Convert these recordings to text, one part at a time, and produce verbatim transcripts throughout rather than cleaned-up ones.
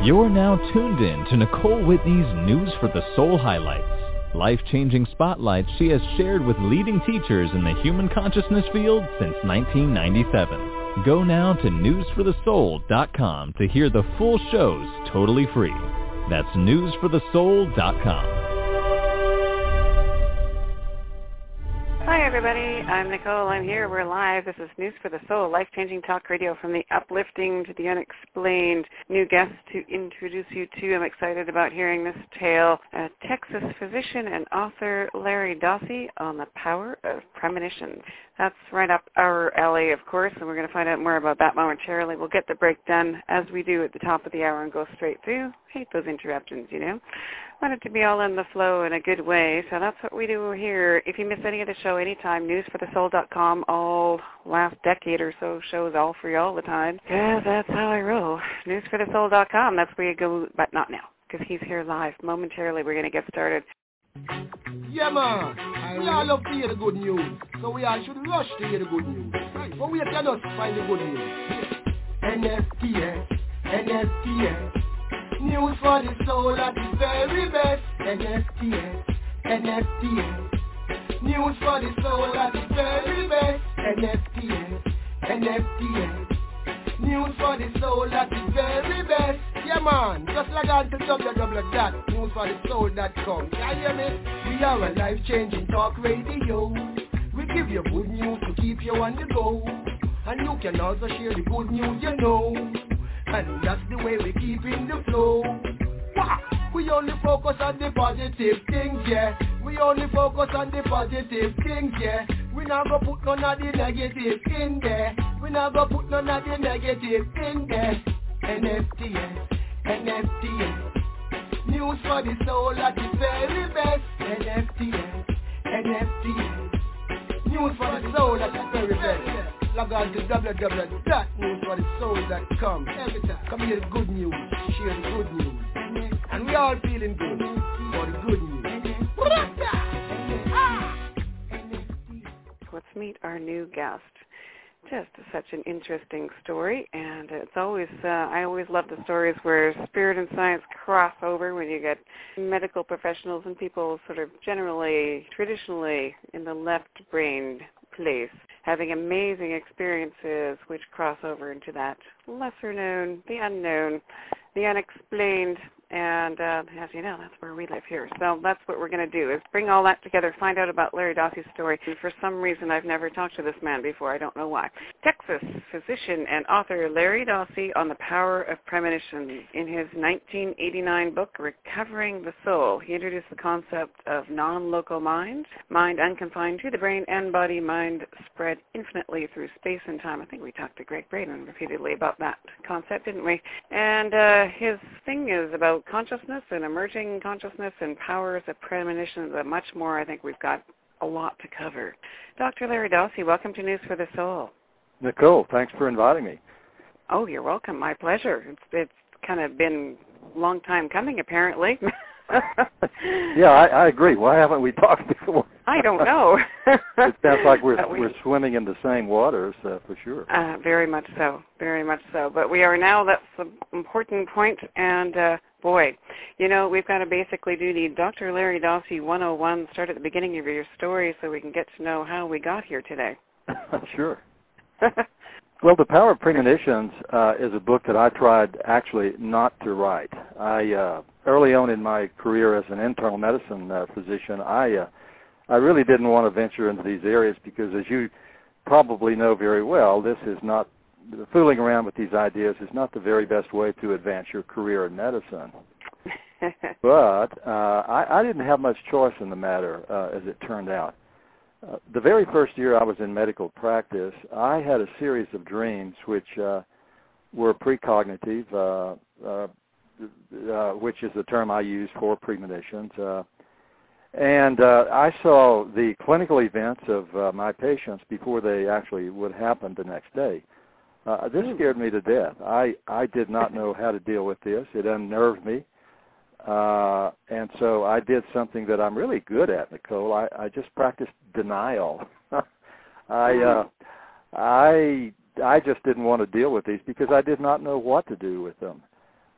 You're now tuned in to Nicole Whitney's News for the Soul highlights. Life-changing spotlights she has shared with leading teachers in the human consciousness field since nineteen ninety-seven. Go now to news for the soul dot com to hear the full shows totally free. That's news for the soul dot com. Hi, everybody. I'm Nicole. I'm here. We're live. This is News for the Soul, life-changing talk radio from the uplifting to the unexplained. New guest to introduce you to. I'm excited about hearing this tale. A Texas physician and author Larry Dossey on the power of premonitions. That's right up our alley, of course, and we're going to find out more about that momentarily. We'll get the break done as we do at the top of the hour and go straight through. Hate those interruptions, you know. Want it to be all in the flow in a good way, so that's what we do here. If you miss any of the show anytime, news for the soul dot com, all last decade or so shows all free all the time. Yeah, that's how I roll. news for the soul dot com, that's where you go, but not now, because he's here live. Momentarily, we're going to get started. Yeah, man. We all love to hear the good news, so we all should rush to hear the good news. Right. But we cannot find the good news. N F T S, N F T S. News for the soul at the very best. N F T S, N F T S. News for the soul at the very best. N F T S, N F T S. News for the soul at the very best. Yeah, man. Just log on to w w w dot news for the soul dot com. Can you hear me? We are a life-changing talk radio. We give you good news to keep you on the go. And you can also share the good news you know. And that's the way we keep in the flow. We only focus on the positive things, yeah. We only focus on the positive things, yeah. We not go put none of the negative in there. We not go put none of the negative in there. N F T S, N F T S. News for the soul at the very best. N F T S, N F T S. News for the soul at the very best. Log on to w w w dot news for the soul dot com. Every time, come hear the good news, share the good news. And we all feeling good for the good news. Let's meet our new guest. Just such an interesting story, and it's always, uh, I always love the stories where spirit and science cross over when you get medical professionals and people sort of generally, traditionally in the left-brained place, having amazing experiences which cross over into that lesser known, the unknown, the unexplained, and uh, as you know, that's where we live here. So that's what we're going to do, is bring all that together, find out about Larry Dossey's story. And for some reason, I've never talked to this man before. I don't know why. Texas physician and author Larry Dossey on the power of premonition. In his nineteen eighty-nine book, Recovering the Soul, he introduced the concept of non-local mind, mind unconfined to the brain and body, mind spread infinitely through space and time. I think we talked to Greg Braden repeatedly about that concept, didn't we? And uh, his thing is about consciousness and emerging consciousness and powers of premonitions and much more. I think we've got a lot to cover. Doctor Larry Dossey, welcome to News for the Soul. Nicole, thanks for inviting me. Oh, you're welcome. My pleasure. It's, it's kind of been a long time coming, apparently. Yeah, I, I agree. Why haven't we talked before? I don't know. It sounds like we're we, we're swimming in the same waters, uh, for sure. Uh, very much so, very much so. But we are now, that's an important point, and uh, boy, you know, we've got to basically do the Doctor Larry Dossey one oh one, start at the beginning of your story so we can get to know how we got here today. Sure. Well, The Power of Premonitions uh, is a book that I tried actually not to write. I uh, early on in my career as an internal medicine uh, physician, I uh, I really didn't want to venture into these areas because, as you probably know very well, this is not fooling around with these ideas is not the very best way to advance your career in medicine. But uh, I, I didn't have much choice in the matter, uh, as it turned out. Uh, the very first year I was in medical practice, I had a series of dreams which uh, were precognitive, uh, uh, uh, which is the term I use for premonitions. Uh, and uh, I saw the clinical events of uh, my patients before they actually would happen the next day. Uh, this scared me to death. I, I did not know how to deal with this. It unnerved me. Uh, and so I did something that I'm really good at, Nicole. I, I just practiced denial. I, uh, I, I just didn't want to deal with these because I did not know what to do with them.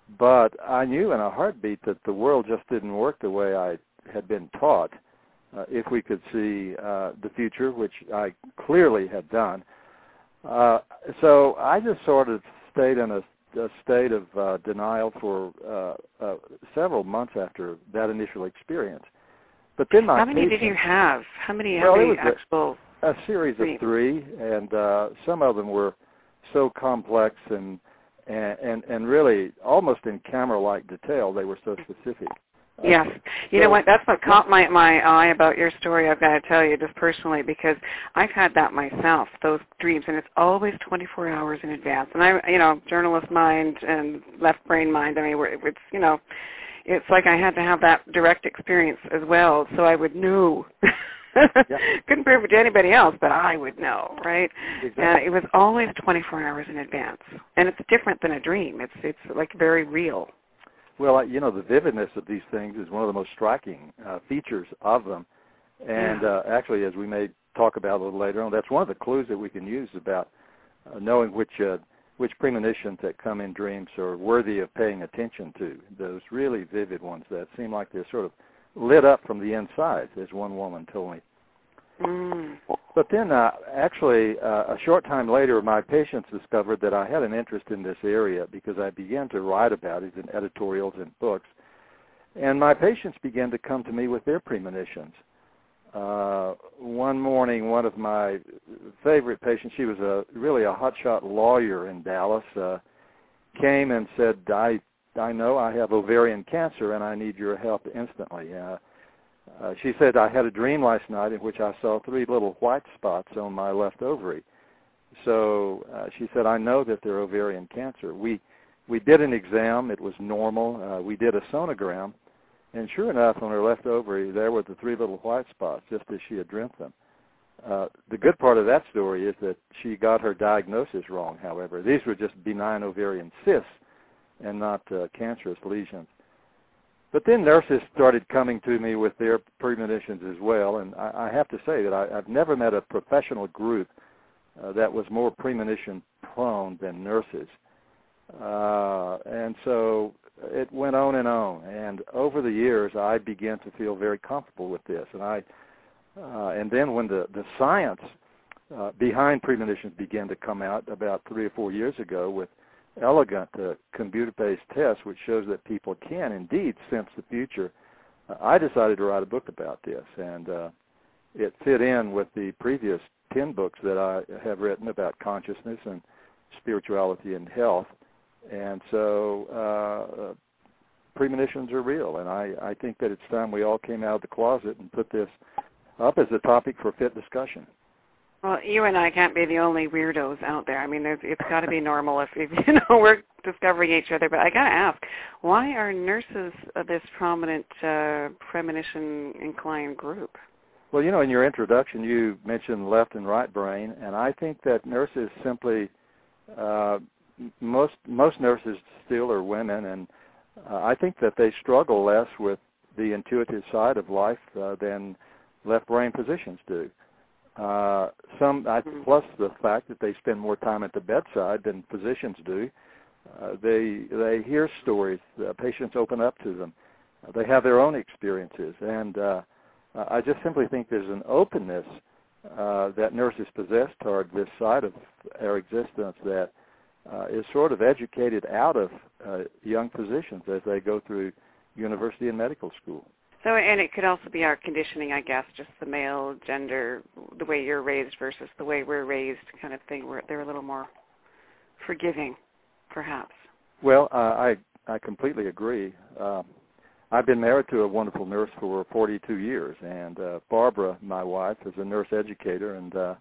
but I knew in a heartbeat that the world just didn't work the way I had been taught. Uh, if we could see uh, the future, which I clearly had done. Uh, so I just sort of stayed in a, a state of uh, denial for uh, uh, several months after that initial experience. But then my How many patient, did you have? How many, well, how many it was actual... A, a series dreams? of three, and uh, some of them were so complex and, and, and, and really almost in camera-like detail. They were so specific. Yes. You know what, that's what caught my, my eye about your story, I've got to tell you, just personally, because I've had that myself, those dreams, and it's always twenty-four hours in advance. And I, you know, journalist mind and left brain mind, I mean, it's, you know, it's like I had to have that direct experience as well, so I would know. Yeah. Couldn't prove it to anybody else, but I would know, right? Exactly. And it was always twenty-four hours in advance. And it's different than a dream. It's, it's like very real. Well, you know, the vividness of these things is one of the most striking uh, features of them. And yeah. uh, actually, as we may talk about a little later on, that's one of the clues that we can use about uh, knowing which uh, which premonitions that come in dreams are worthy of paying attention to, those really vivid ones that seem like they're sort of lit up from the inside, as one woman told me. Mm. But then, uh, actually, uh, a short time later, my patients discovered that I had an interest in this area because I began to write about it in editorials and books. And my patients began to come to me with their premonitions. Uh, one morning, one of my favorite patients, she was a really a hotshot lawyer in Dallas, uh, came and said, I, I know I have ovarian cancer and I need your help instantly. Uh, Uh, she said, I had a dream last night in which I saw three little white spots on my left ovary. So uh, she said, I know that they're ovarian cancer. We we did an exam. It was normal. Uh, we did a sonogram. And sure enough, on her left ovary, there were the three little white spots, just as she had dreamt them. Uh, the good part of that story is that she got her diagnosis wrong, however. These were just benign ovarian cysts and not uh, cancerous lesions. But then nurses started coming to me with their premonitions as well, and I, I have to say that I, I've never met a professional group uh, that was more premonition-prone than nurses. Uh, and so it went on and on, and over the years I began to feel very comfortable with this. And I, uh, and then when the, the science uh, behind premonitions began to come out about three or four years ago with elegant uh, computer-based tests, which shows that people can indeed sense the future, uh, I decided to write a book about this, and uh, it fit in with the previous ten books that I have written about consciousness and spirituality and health, and so uh, premonitions are real, and I, I think that it's time we all came out of the closet and put this up as a topic for fit discussion. Well, you and I can't be the only weirdos out there. I mean, there's, it's got to be normal if, if, you know, we're discovering each other. But I got to ask, why are nurses uh, this prominent uh, premonition-inclined group? Well, you know, in your introduction, you mentioned left and right brain, and I think that nurses simply, uh, most most nurses still are women, and uh, I think that they struggle less with the intuitive side of life uh, than left brain physicians do. Uh, some, I, plus the fact that they spend more time at the bedside than physicians do. Uh, they they hear stories. Uh, patients open up to them. Uh, they have their own experiences, and uh, I just simply think there's an openness uh, that nurses possess toward this side of our existence that uh, is sort of educated out of uh, young physicians as they go through university and medical school. So, and it could also be our conditioning, I guess, just the male gender, the way you're raised versus the way we're raised kind of thing, where they're a little more forgiving, perhaps. Well, uh, I I completely agree. Uh, I've been married to a wonderful nurse for forty-two years, and uh, Barbara, my wife, is a nurse educator, and uh,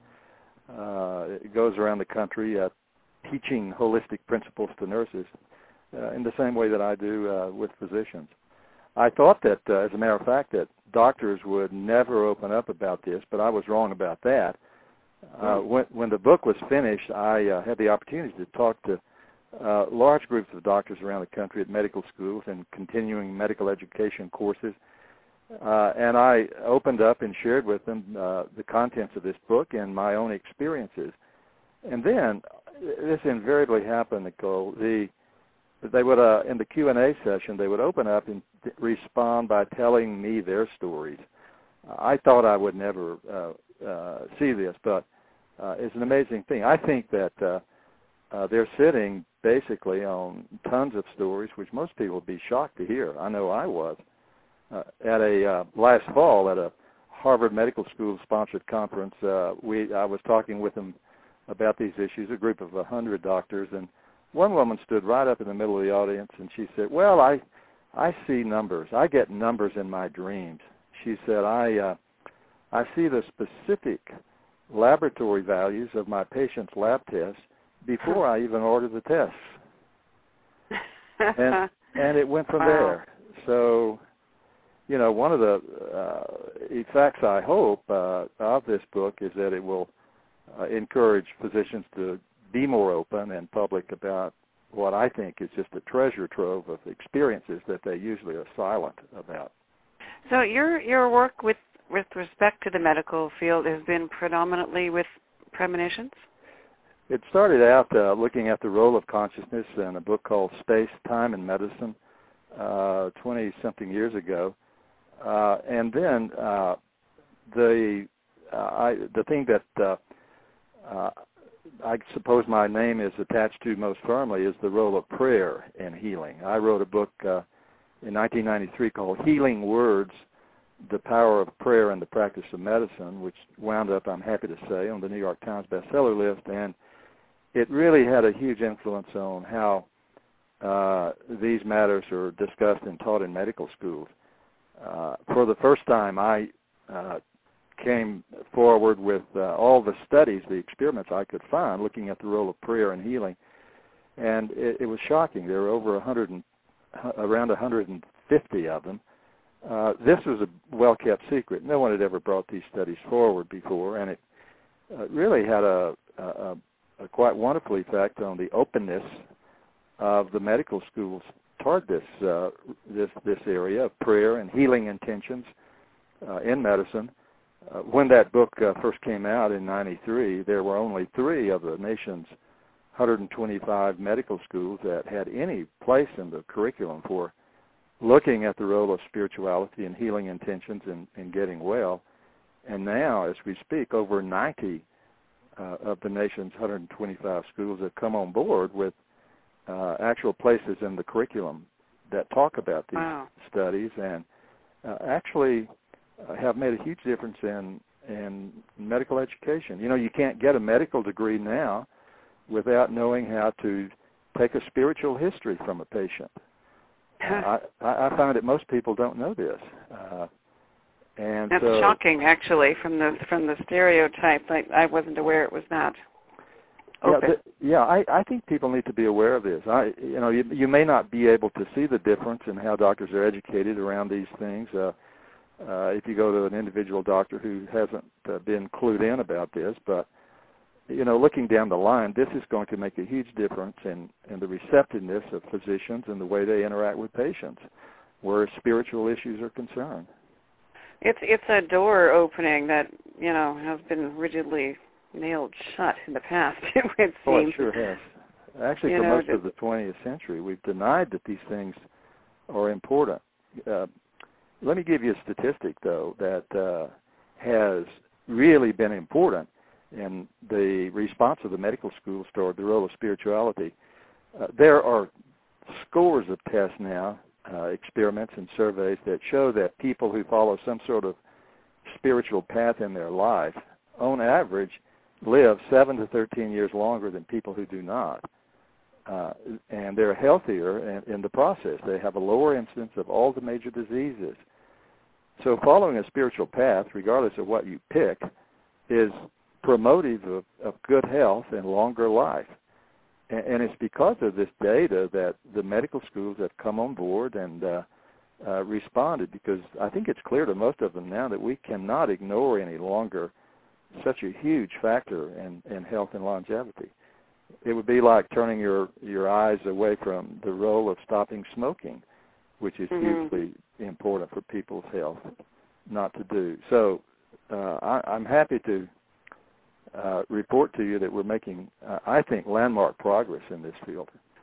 uh, goes around the country uh, teaching holistic principles to nurses uh, in the same way that I do uh, with physicians. I thought that, uh, as a matter of fact, that doctors would never open up about this, but I was wrong about that. Uh, when, when the book was finished, I uh, had the opportunity to talk to uh, large groups of doctors around the country at medical schools and continuing medical education courses, uh, and I opened up and shared with them uh, the contents of this book and my own experiences. And then, this invariably happened, Nicole, the they would, uh, in the Q and A session, they would open up and respond by telling me their stories. I thought I would never uh, uh, see this, but uh, it's an amazing thing. I think that uh, uh, they're sitting basically on tons of stories, which most people would be shocked to hear. I know I was. Uh, at a uh, last fall at a Harvard Medical School sponsored conference, uh, we I was talking with them about these issues, a group of a hundred doctors, and one woman stood right up in the middle of the audience, and she said, "Well, I I see numbers. I get numbers in my dreams." She said, "I uh, I see the specific laboratory values of my patients' lab tests before I even order the tests," and and it went from wow. there. So, you know, one of the uh, effects I hope uh, of this book is that it will uh, encourage physicians to be more open and public about what I think is just a treasure trove of experiences that they usually are silent about. So your your work with with respect to the medical field has been predominantly with premonitions? It started out uh, looking at the role of consciousness in a book called Space, Time, and Medicine uh, twenty-something years ago. Uh, and then uh, the uh, I, the thing that uh, uh, I suppose my name is attached to most firmly is the role of prayer in healing. I wrote a book uh, in nineteen ninety-three called Healing Words, The Power of Prayer and the Practice of Medicine, which wound up, I'm happy to say, on the New York Times bestseller list. And it really had a huge influence on how uh, these matters are discussed and taught in medical schools. Uh, for the first time, I uh, came forward with uh, all the studies, the experiments I could find, looking at the role of prayer in healing, and it, it was shocking. There were over one hundred, and, around one hundred fifty of them. Uh, this was a well-kept secret. No one had ever brought these studies forward before, and it uh, really had a, a, a quite wonderful effect on the openness of the medical schools toward this uh, this this area of prayer and healing intentions uh, in medicine. Uh, when that book uh, first came out in ninety-three, there were only three of the nation's one hundred twenty-five medical schools that had any place in the curriculum for looking at the role of spirituality and healing intentions and, and getting well. And now, as we speak, over ninety uh, of the nation's one hundred twenty-five schools have come on board with uh, actual places in the curriculum that talk about these wow. studies and uh, actually uh, have made a huge difference in, in medical education. You know, you can't get a medical degree now without knowing how to take a spiritual history from a patient. Uh, I, I find that most people don't know this, uh, and that's so, shocking. Actually, from the from the stereotype, I, I wasn't aware it was not open. Yeah, the, yeah. I, I think people need to be aware of this. I, you know, you, you may not be able to see the difference in how doctors are educated around these things. Uh, uh, if you go to an individual doctor who hasn't uh, been clued in about this, but you know, looking down the line, this is going to make a huge difference in, in the receptiveness of physicians and the way they interact with patients, where spiritual issues are concerned. It's it's a door opening that, you know, has been rigidly nailed shut in the past, it would seem. Oh, it sure has. Actually, you for know, most of the twentieth century, we've denied that these things are important. Uh, let me give you a statistic, though, that uh, has really been important in the response of the medical schools toward the role of spirituality. Uh, there are scores of tests now, uh, experiments and surveys that show that people who follow some sort of spiritual path in their life, on average, live seven to thirteen years longer than people who do not. Uh, and they're healthier in, in the process. They have a lower incidence of all the major diseases. So following a spiritual path, regardless of what you pick, is promotive of, of good health and longer life. And, and it's because of this data that the medical schools have come on board and uh, uh, responded, because I think it's clear to most of them now that we cannot ignore any longer such a huge factor in, in health and longevity. It would be like turning your, your eyes away from the role of stopping smoking, which is mm-hmm. hugely important for people's health not to do. So uh, I, I'm happy to Uh, report to you that we're making, uh, I think, landmark progress in this field.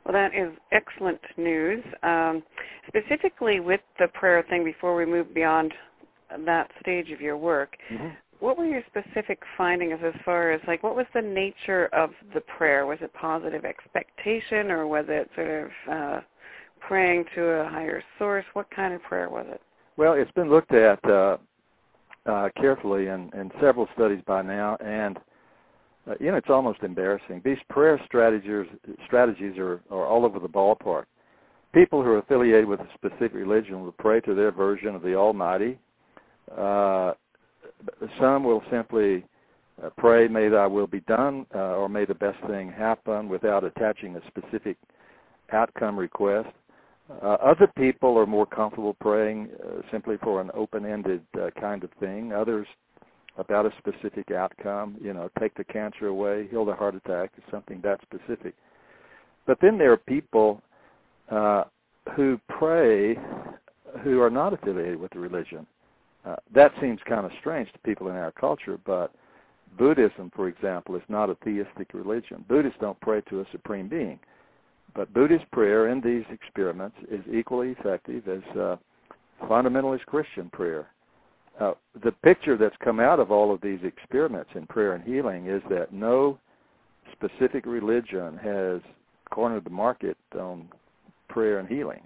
Well, that is excellent news. Um, specifically with the prayer thing, before we move beyond that stage of your work, mm-hmm. what were your specific findings as far as, like, what was the nature of the prayer? Was it positive expectation, or was it sort of uh, praying to a higher source? What kind of prayer was it? Well, it's been looked at uh, uh, carefully in, in several studies by now, and Uh, you know, it's almost embarrassing. These prayer strategies strategies are, are all over the ballpark. People who are affiliated with a specific religion will pray to their version of the Almighty. Uh, some will simply uh, pray, may thy will be done, uh, or may the best thing happen, without attaching a specific outcome request. Uh, other people are more comfortable praying uh, simply for an open-ended uh, kind of thing. Others about a specific outcome, you know, take the cancer away, heal the heart attack, or something that specific. But then there are people uh, who pray who are not affiliated with the religion. Uh, that seems kind of strange to people in our culture, but Buddhism, for example, is not a theistic religion. Buddhists don't pray to a supreme being. But Buddhist prayer in these experiments is equally effective as uh, fundamentalist Christian prayer. Uh, the picture that's come out of all of these experiments in prayer and healing is that no specific religion has cornered the market on prayer and healing.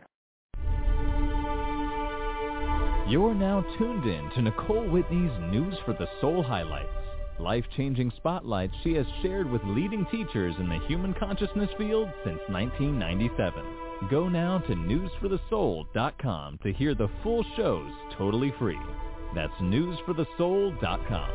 You're now tuned in to Nicole Whitney's News for the Soul highlights, life-changing spotlights she has shared with leading teachers in the human consciousness field since nineteen ninety-seven. Go now to news for the soul dot com to hear the full shows totally free. That's news for the soul dot com.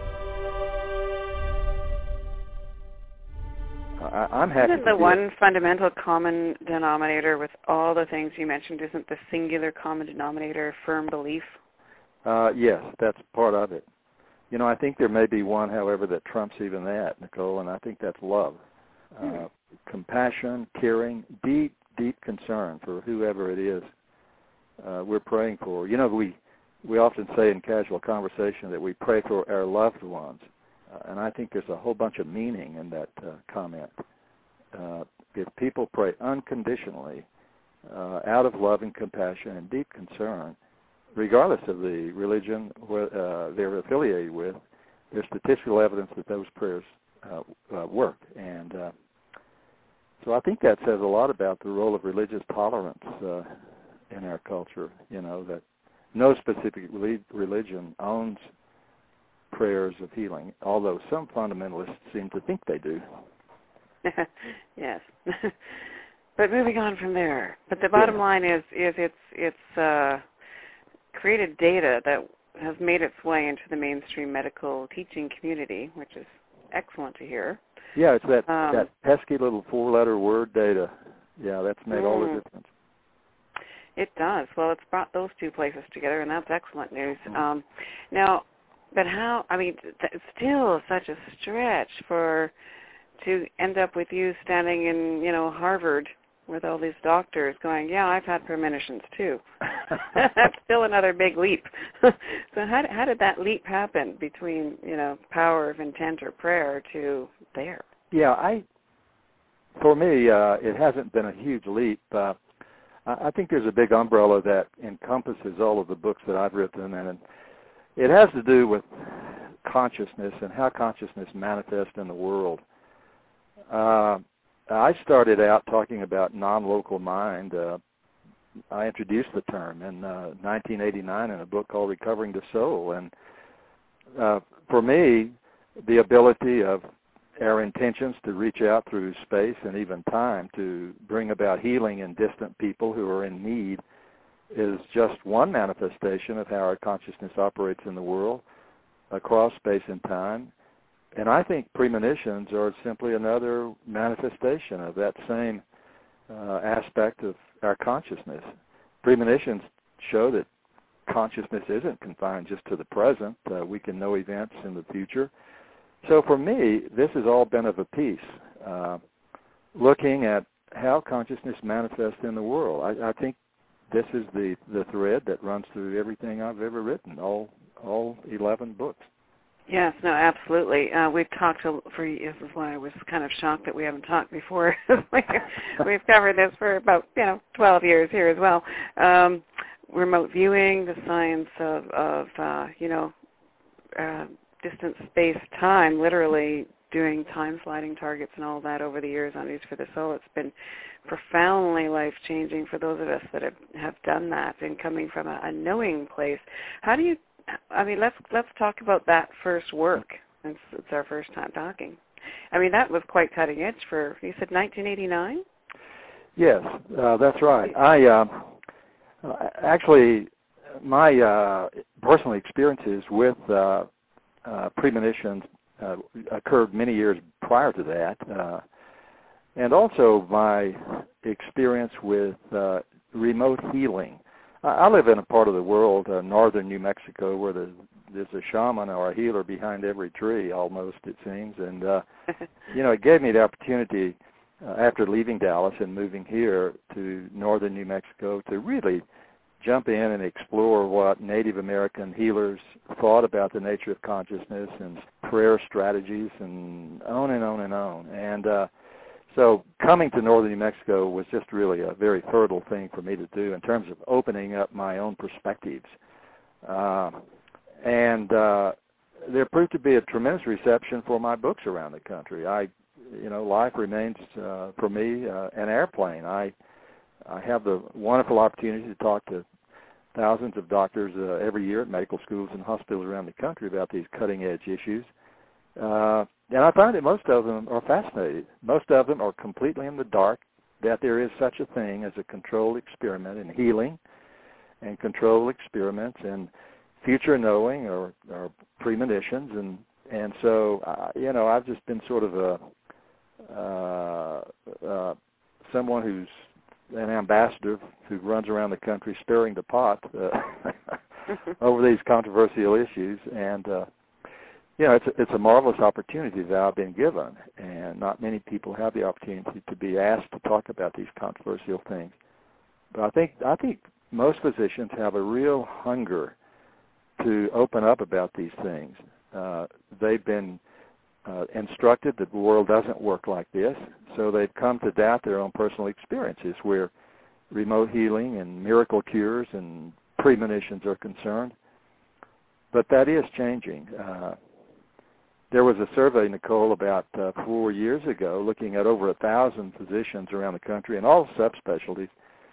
I, I'm happy. Isn't the one fundamental common denominator with all the things you mentioned, isn't the singular common denominator firm belief? Uh, yes, that's part of it. You know, I think there may be one, however, that trumps even that, Nicole, and I think that's love. Uh, hmm. Compassion, caring, deep, deep concern for whoever it is uh, we're praying for. You know, we... We often say in casual conversation that we pray for our loved ones, uh, and I think there's a whole bunch of meaning in that uh, comment. Uh, if people pray unconditionally, uh, out of love and compassion and deep concern, regardless of the religion uh, they're affiliated with, there's statistical evidence that those prayers uh, uh, work. And uh, so I think that says a lot about the role of religious tolerance uh, in our culture, you know, that no specific religion owns prayers of healing, although some fundamentalists seem to think they do. Yes. But moving on from there. But the bottom yeah. line is, is it's it's uh, created data that has made its way into the mainstream medical teaching community, which is excellent to hear. Yeah, it's that, um, that pesky little four-letter word data. Yeah, that's made mm. all the difference. It does. Well, it's brought those two places together, and that's excellent news. Um, now, but how, I mean, it's still such a stretch for, to end up with you standing in, you know, Harvard with all these doctors going, yeah, I've had premonitions too. That's still another big leap. So how, how did that leap happen between, you know, power of intent or prayer to there? Yeah, I, for me, uh, it hasn't been a huge leap. Uh, I think there's a big umbrella that encompasses all of the books that I've written, and it has to do with consciousness and how consciousness manifests in the world. Uh, I started out talking about non-local mind. Uh, I introduced the term in uh, nineteen eighty-nine in a book called Recovering the Soul, and uh, for me, the ability of our intentions to reach out through space and even time to bring about healing in distant people who are in need is just one manifestation of how our consciousness operates in the world across space and time. And I think premonitions are simply another manifestation of that same uh, aspect of our consciousness. Premonitions show that consciousness isn't confined just to the present. Uh, we can know events in the future. So for me, this has all been of a piece, uh, looking at how consciousness manifests in the world. I, I think this is the, the thread that runs through everything I've ever written, all all eleven books. Yes, no, absolutely. Uh, we've talked to, for years. This is why I was kind of shocked that we haven't talked before. We've covered this for about, you know, twelve years here as well. Um, remote viewing, the science of, of uh, you know, uh, distance, space, time, literally doing time-sliding targets and all that over the years on News for the Soul. It's been profoundly life-changing for those of us that have, have done that and coming from a, a knowing place. How do you, I mean, let's let's talk about that first work. It's, it's our first time talking. I mean, that was quite cutting edge for, you said nineteen eighty-nine? Yes, uh, that's right. I uh, actually, my uh, personal experiences with uh, uh, premonitions uh, occurred many years prior to that, uh, and also my experience with uh, remote healing. I live in a part of the world, uh, northern New Mexico, where the, there's a shaman or a healer behind every tree, almost, it seems. And, uh, you know, it gave me the opportunity, uh, after leaving Dallas and moving here to northern New Mexico, to really jump in and explore what Native American healers thought about the nature of consciousness and prayer strategies and on and on and on. And uh, so coming to northern New Mexico was just really a very fertile thing for me to do in terms of opening up my own perspectives. Uh, and uh, there proved to be a tremendous reception for my books around the country. I, you know, life remains uh, for me uh, an airplane. I I have the wonderful opportunity to talk to thousands of doctors uh, every year at medical schools and hospitals around the country about these cutting-edge issues. Uh, and I find that most of them are fascinated. Most of them are completely in the dark that there is such a thing as a controlled experiment in healing and controlled experiments in future knowing or, or premonitions. And, and so, uh, you know, I've just been sort of a uh, uh, someone who's an ambassador who runs around the country stirring the pot uh, over these controversial issues. And, uh, you know, it's a, it's a marvelous opportunity that I've been given, and not many people have the opportunity to be asked to talk about these controversial things. But I think I think most physicians have a real hunger to open up about these things. Uh, they've been uh, instructed that the world doesn't work like this, so they've come to doubt their own personal experiences where remote healing and miracle cures and premonitions are concerned. But that is changing. Uh, there was a survey, Nicole, about uh, four years ago looking at over a thousand physicians around the country in all subspecialties,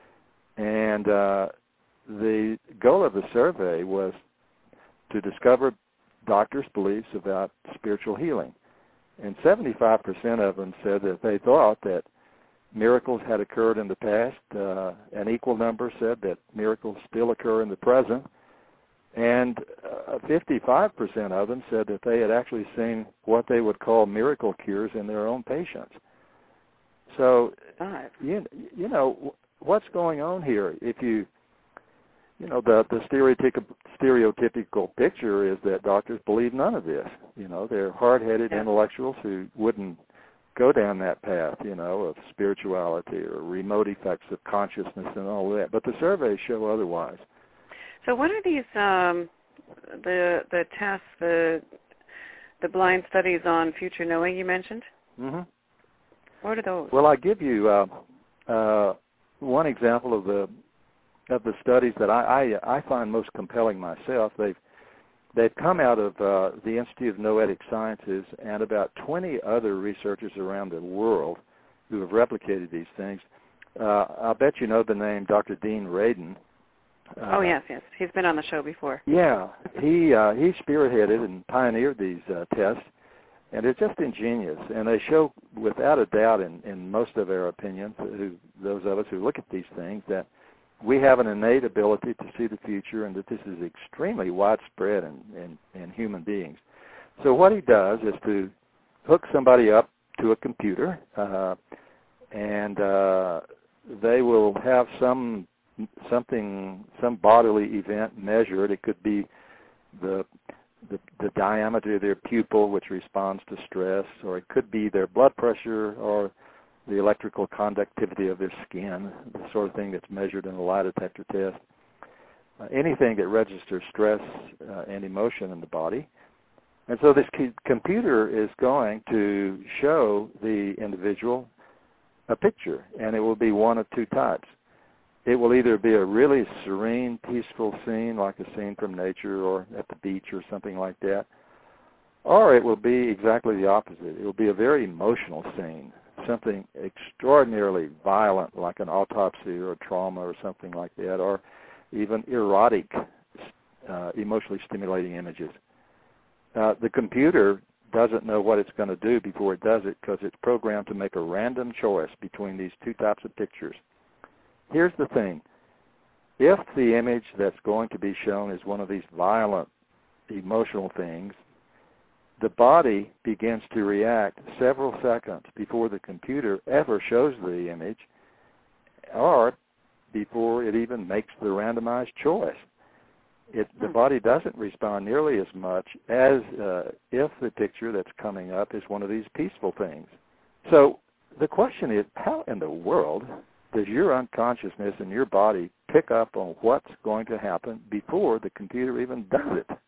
and uh, the goal of the survey was to discover doctors' beliefs about spiritual healing. And seventy-five percent of them said that they thought that miracles had occurred in the past. Uh, an equal number said that miracles still occur in the present. And uh, fifty-five percent of them said that they had actually seen what they would call miracle cures in their own patients. So, you, you know, what's going on here? If you You know, the, the stereotypical, stereotypical picture is that doctors believe none of this. You know, they're hard-headed yeah. intellectuals who wouldn't go down that path, you know, of spirituality or remote effects of consciousness and all that. But the surveys show otherwise. So what are these, um, the the tests, the the blind studies on future knowing you mentioned? Mm-hmm. What are those? Well, I give you uh, uh, one example of the of the studies that I, I, I find most compelling myself. They've they've come out of uh, the Institute of Noetic Sciences and about twenty other researchers around the world who have replicated these things. Uh, I bet you know the name Doctor Dean Radin. Uh, oh yes, yes, he's been on the show before. Yeah, he uh, he spearheaded and pioneered these uh, tests, and they're just ingenious, and they show without a doubt, in, in most of our opinions, who, those of us who look at these things, that we have an innate ability to see the future, and that this is extremely widespread in, in, in human beings. So what he does is to hook somebody up to a computer, uh, and uh, they will have some something, some bodily event measured. It could be the, the the diameter of their pupil, which responds to stress, or it could be their blood pressure, or the electrical conductivity of their skin, the sort of thing that's measured in a lie detector test. Uh, anything that registers stress uh, and emotion in the body. And so this c- computer is going to show the individual a picture, and it will be one of two types. It will either be a really serene, peaceful scene, like a scene from nature or at the beach or something like that, or it will be exactly the opposite. It will be a very emotional scene, something extraordinarily violent, like an autopsy or a trauma or something like that, or even erotic, uh, emotionally stimulating images. Uh, the computer doesn't know what it's going to do before it does it because it's programmed to make a random choice between these two types of pictures. Here's the thing. If the image that's going to be shown is one of these violent, emotional things, the body begins to react several seconds before the computer ever shows the image or before it even makes the randomized choice. It, the body doesn't respond nearly as much as uh, if the picture that's coming up is one of these peaceful things. So the question is, how in the world does your unconsciousness and your body pick up on what's going to happen before the computer even does it?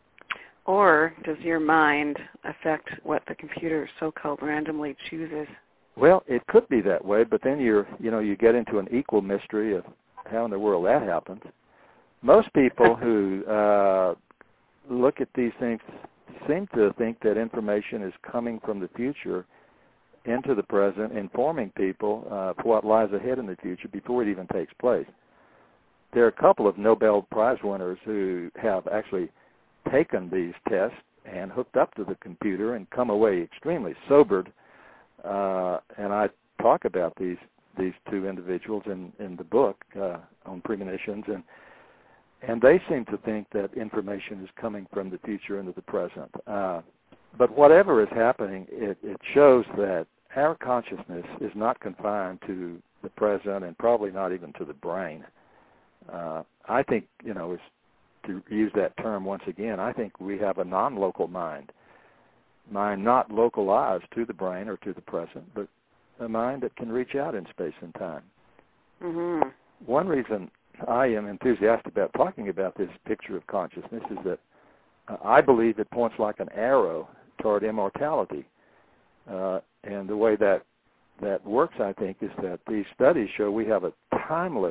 Or does your mind affect what the computer so-called randomly chooses? Well, it could be that way, but then you're, you know, you get into an equal mystery of how in the world that happens. Most people who uh, look at these things seem to think that information is coming from the future into the present, informing people uh, for what lies ahead in the future before it even takes place. There are a couple of Nobel Prize winners who have actually taken these tests and hooked up to the computer and come away extremely sobered. Uh, and I talk about these these two individuals in, in the book uh, on premonitions, and and they seem to think that information is coming from the future into the present. Uh, but whatever is happening, it, it shows that our consciousness is not confined to the present and probably not even to the brain. Uh, I think, you know, is to use that term once again, I think we have a non-local mind, mind not localized to the brain or to the present, but a mind that can reach out in space and time. Mm-hmm. One reason I am enthusiastic about talking about this picture of consciousness is that uh, I believe it points like an arrow toward immortality. Uh, and the way that that works, I think, is that these studies show we have a timeless,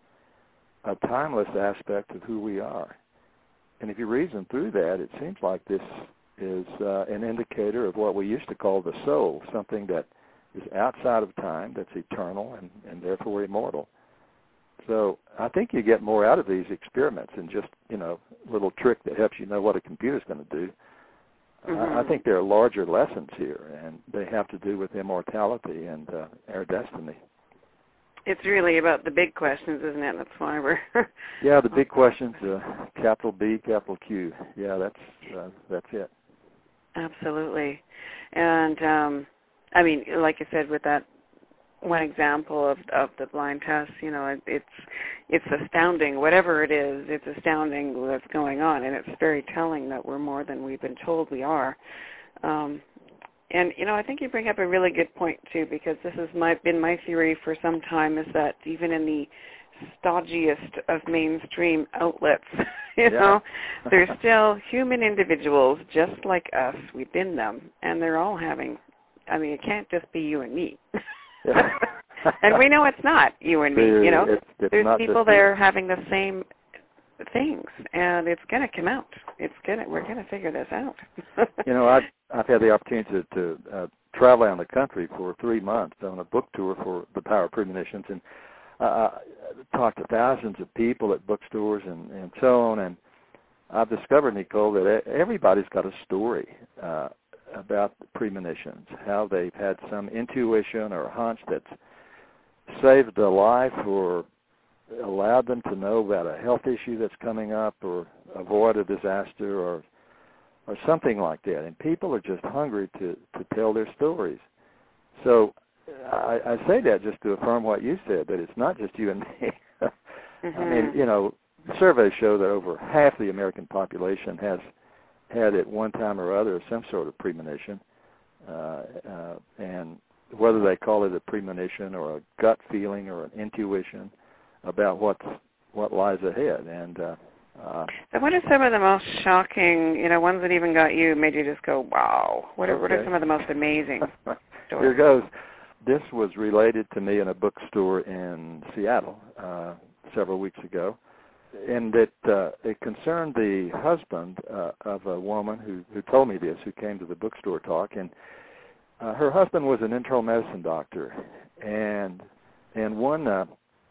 a timeless aspect of who we are. And if you reason through that, it seems like this is uh, an indicator of what we used to call the soul, something that is outside of time, that's eternal, and, and therefore immortal. So I think you get more out of these experiments than just, you know, a little trick that helps you know what a computer's going to do. Mm-hmm. I, I think there are larger lessons here, and they have to do with immortality and uh, our destiny. It's really about the big questions, isn't it? That's why we're... yeah, the big questions, uh, capital B, capital Q. Yeah, that's uh, that's it. Absolutely. And, um, I mean, like I said, with that one example of of the blind test, you know, it, it's it's astounding. Whatever it is, it's astounding what's going on, and it's very telling that we're more than we've been told we are. Um, and, you know, I think you bring up a really good point, too, because this has my, been my theory for some time, is that even in the stodgiest of mainstream outlets, you yeah. know, there's still human individuals just like us within them, and they're all having, I mean, it can't just be you and me. Yeah. And we know it's not you and me, you know. It's, it's There's people there there having the same things, and it's going to come out. It's going to, we're going to figure this out. You know, I've, I've had the opportunity to, to uh, travel around the country for three months on a book tour for The Power of Premonitions, and uh, talked to thousands of people at bookstores and, and so on, and I've discovered, Nicole, that everybody's got a story uh, about premonitions, how they've had some intuition or hunch that's saved a life or allowed them to know about a health issue that's coming up or avoid a disaster or or something like that. And people are just hungry to, to tell their stories. So I, I say that just to affirm what you said, that it's not just you and me. Mm-hmm. I mean, you know, surveys show that over half the American population has had at one time or other some sort of premonition, uh, uh, and whether they call it a premonition or a gut feeling or an intuition about what's, what lies ahead. And uh, Uh, so what are some of the most shocking, you know, ones that even got you, made you just go, wow? What are, okay. what are some of the most amazing stories? Here goes. This was related to me in a bookstore in Seattle uh, several weeks ago, and it, uh, it concerned the husband uh, of a woman who, who told me this, who came to the bookstore talk, and uh, her husband was an internal medicine doctor, and and one uh,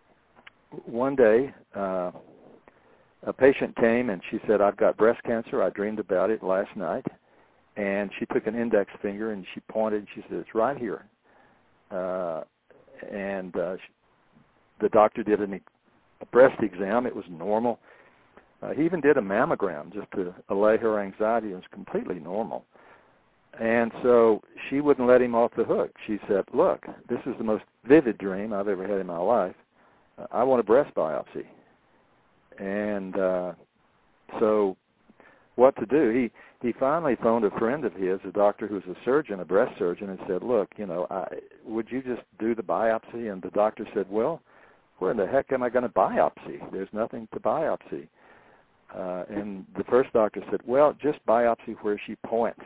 one day uh, a patient came and she said, I've got breast cancer. I dreamed about it last night. And she took an index finger and she pointed and she said, it's right here. Uh, and uh, she, the doctor did an, a breast exam. It was normal. Uh, he even did a mammogram just to allay her anxiety. It was completely normal. And so she wouldn't let him off the hook. She said, look, this is the most vivid dream I've ever had in my life. Uh, I want a breast biopsy. And uh, so what to do? He he finally phoned a friend of his, a doctor who was a surgeon, a breast surgeon, and said, look, you know, I, would you just do the biopsy? And the doctor said, well, where in the heck am I going to biopsy? There's nothing to biopsy. Uh, and the first doctor said, well, just biopsy where she points.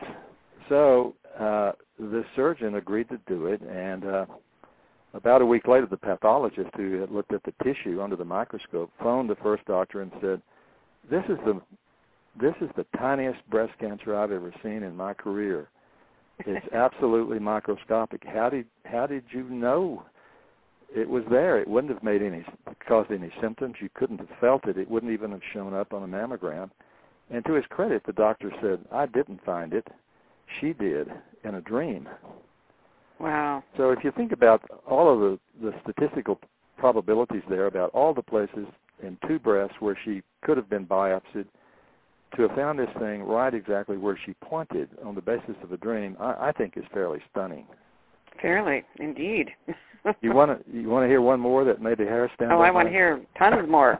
So uh, the surgeon agreed to do it, and uh, about a week later, the pathologist who had looked at the tissue under the microscope phoned the first doctor and said, this is the this is the tiniest breast cancer I've ever seen in my career. It's absolutely microscopic. How did how did you know it was there? It wouldn't have made any caused any symptoms. You couldn't have felt it. It wouldn't even have shown up on a mammogram. And to his credit, the doctor said, I didn't find it. She did in a dream. Wow. So if you think about all of the, the statistical probabilities there about all the places in two breasts where she could have been biopsied, to have found this thing right exactly where she pointed on the basis of a dream, I, I think is fairly stunning. Fairly, indeed. you want to you want to hear one more that made the hair stand Oh, on I want my... to hear tons more.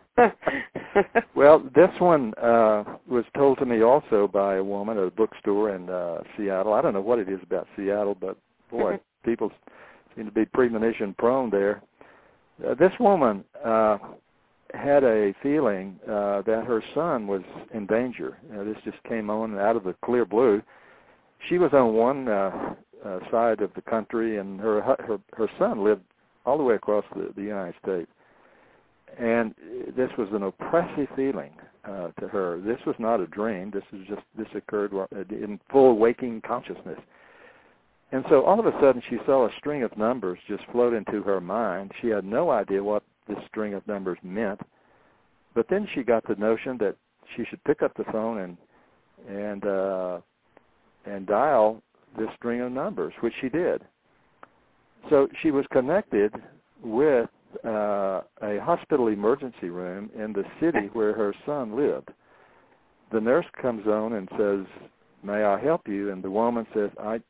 Well, this one uh, was told to me also by a woman at a bookstore in uh, Seattle. I don't know what it is about Seattle, but boy, people seem to be premonition prone there. Uh, this woman uh, had a feeling uh, that her son was in danger. Uh, this just came on out of the clear blue. She was on one uh, uh, side of the country, and her her her son lived all the way across the, the United States. And this was an oppressive feeling uh, to her. This was not a dream. This was just this occurred in full waking consciousness. And so all of a sudden she saw a string of numbers just float into her mind. She had no idea what this string of numbers meant. But then she got the notion that she should pick up the phone and and uh, and dial this string of numbers, which she did. So she was connected with uh, a hospital emergency room in the city where her son lived. The nurse comes on and says, "May I help you?" And the woman says, "I,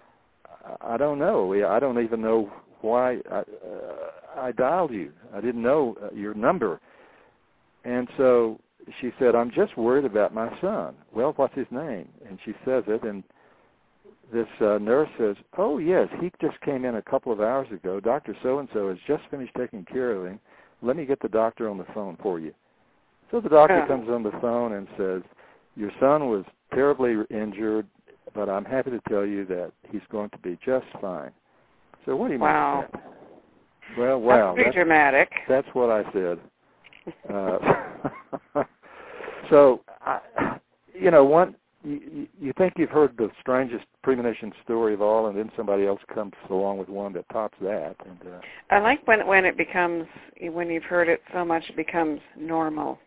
I don't know. I don't even know why I, uh, I dialed you. I didn't know uh, your number." And so she said, "I'm just worried about my son." "Well, what's his name?" And she says it, and this uh, nurse says, "Oh, yes, he just came in a couple of hours ago. Doctor So-and-so has just finished taking care of him. Let me get the doctor on the phone for you." So the doctor Oh. comes on the phone and says, "Your son was terribly injured, but I'm happy to tell you that he's going to be just fine." So what do you wow. make of that? Well, wow. That's pretty that's, dramatic. That's what I said. Uh, so, I, you know, one, you, you think you've heard the strangest premonition story of all, and then somebody else comes along with one that tops that. And uh, I like when when it becomes, when you've heard it so much, it becomes normal.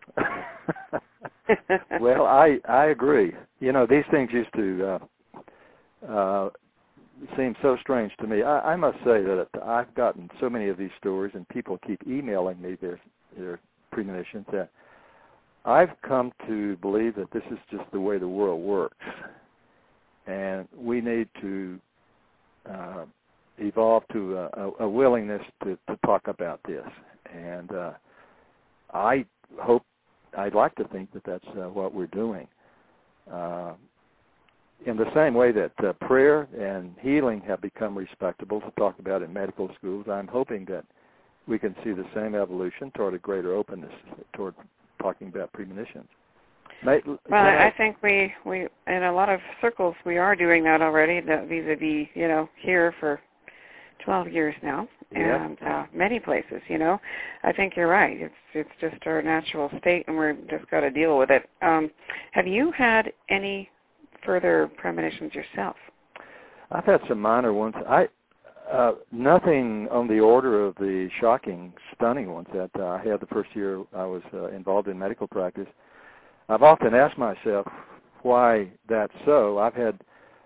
Well, I I agree. You know, these things used to uh, uh, seem so strange to me. I, I must say that I've gotten so many of these stories, and people keep emailing me their their premonitions, that I've come to believe that this is just the way the world works, and we need to uh, evolve to a, a willingness to, to talk about this. And uh, I hope, I'd like to think that that's uh, what we're doing. Uh, in the same way that uh, prayer and healing have become respectable to talk about in medical schools, I'm hoping that we can see the same evolution toward a greater openness toward talking about premonitions. May, well, I, I think we, we, in a lot of circles, we are doing that already, the vis-a-vis, you know, here for twelve years now, yeah. and uh, many places, you know. I think you're right. It's it's just our natural state, and we've just got to deal with it. Um, have you had any further premonitions yourself? I've had some minor ones. I uh, nothing on the order of the shocking, stunning ones that uh, I had the first year I was uh, involved in medical practice. I've often asked myself why that's so. I've had